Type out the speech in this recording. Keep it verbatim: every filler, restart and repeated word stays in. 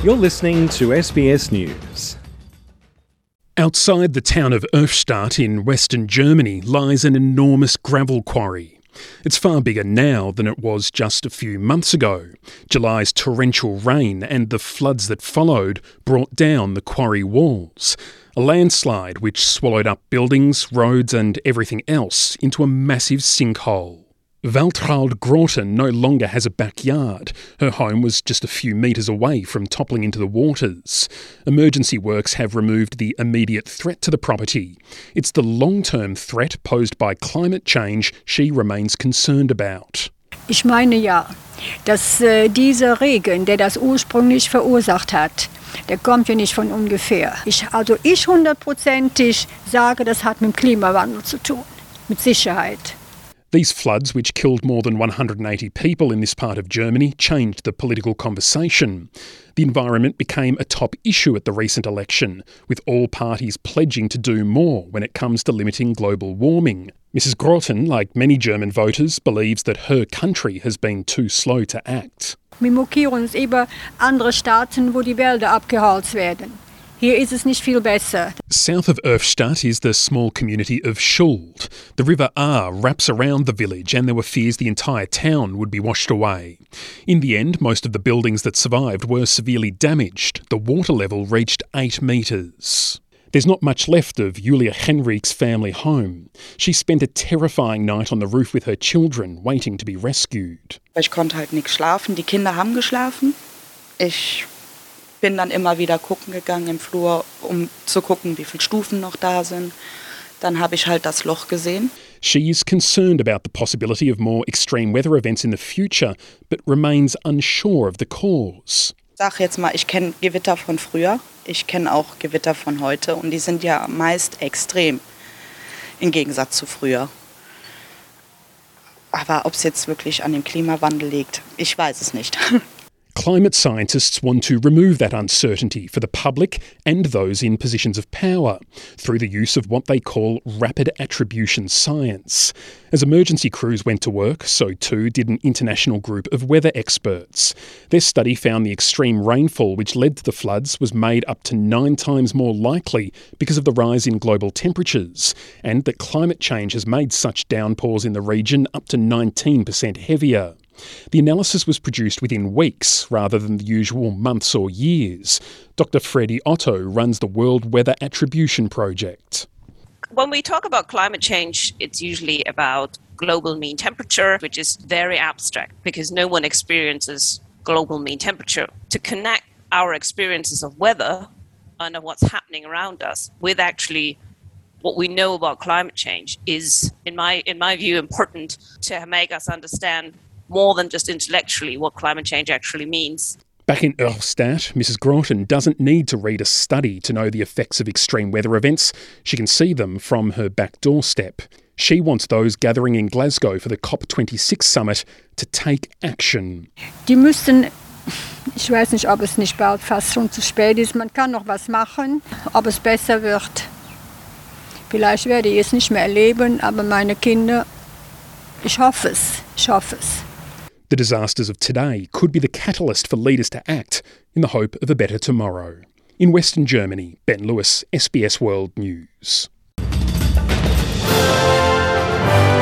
You're listening to S B S News. Outside the town of Erftstadt in western Germany lies an enormous gravel quarry. It's far bigger now than it was just a few months ago. July's torrential rain and the floods that followed brought down the quarry walls. A landslide which swallowed up buildings, roads and everything else into a massive sinkhole. Waltraud Groten no longer has a backyard. Her home was just a few metres away from toppling into the waters. Emergency works have removed the immediate threat to the property. It's the long-term threat posed by climate change she remains concerned about. Ich meine ja, dass äh, dieser Regen, der das ursprünglich verursacht hat, der kommt ja nicht von ungefähr. Ich, also ich hundertprozentig sage, das hat mit dem Klimawandel zu tun, mit Sicherheit. These floods, which killed more than one hundred eighty people in this part of Germany, changed the political conversation. The environment became a top issue at the recent election, with all parties pledging to do more when it comes to limiting global warming. Missus Groten, like many German voters, believes that her country has been too slow to act. Wir mokieren uns über andere Staaten, wo die Wälder abgeholzt werden. Hier ist es nicht viel besser. South of Erftstadt is the small community of Schuld. The River Ahr wraps around the village and there were fears the entire town would be washed away. In the end, most of the buildings that survived were severely damaged. The water level reached eight metres. There's not much left of Julia Henrich's family home. She spent a terrifying night on the roof with her children, waiting to be rescued. Ich konnte halt nicht schlafen. Die Kinder haben geschlafen. Ich bin dann immer wieder gucken gegangen im Flur, um zu gucken, wie viele Stufen noch da sind. Dann habe ich halt das Loch gesehen. She is concerned about the possibility of more extreme weather events in the future, but remains unsure of the cause. Ich sag jetzt mal, ich kenne Gewitter von früher, ich kenne auch Gewitter von heute und die sind ja meist extrem, im Gegensatz zu früher. Aber ob es jetzt wirklich an dem Klimawandel liegt, ich weiß es nicht. Climate scientists want to remove that uncertainty for the public and those in positions of power through the use of what they call rapid attribution science. As emergency crews went to work, so too did an international group of weather experts. Their study found the extreme rainfall which led to the floods was made up to nine times more likely because of the rise in global temperatures, and that climate change has made such downpours in the region up to nineteen percent heavier. The analysis was produced within weeks rather than the usual months or years. Doctor Freddie Otto runs the World Weather Attribution Project. When we talk about climate change, it's usually about global mean temperature, which is very abstract because no one experiences global mean temperature. To connect our experiences of weather and of what's happening around us with actually what we know about climate change is, in my in my view, important to make us understand more than just intellectually what climate change actually means. Back in Erftstadt, Missus Groten doesn't need to read a study to know the effects of extreme weather events. She can see them from her back doorstep. She wants those gathering in Glasgow for the COP twenty-six summit to take action. Die müssen, ich weiß nicht, ob es nicht bald fast schon zu spät ist, man kann noch was machen, ob es besser wird. Vielleicht werde ich es nicht mehr erleben, aber meine Kinder, ich hoffe es, ich hoffe es. The disasters of today could be the catalyst for leaders to act in the hope of a better tomorrow. In Western Germany, Ben Lewis, S B S World News.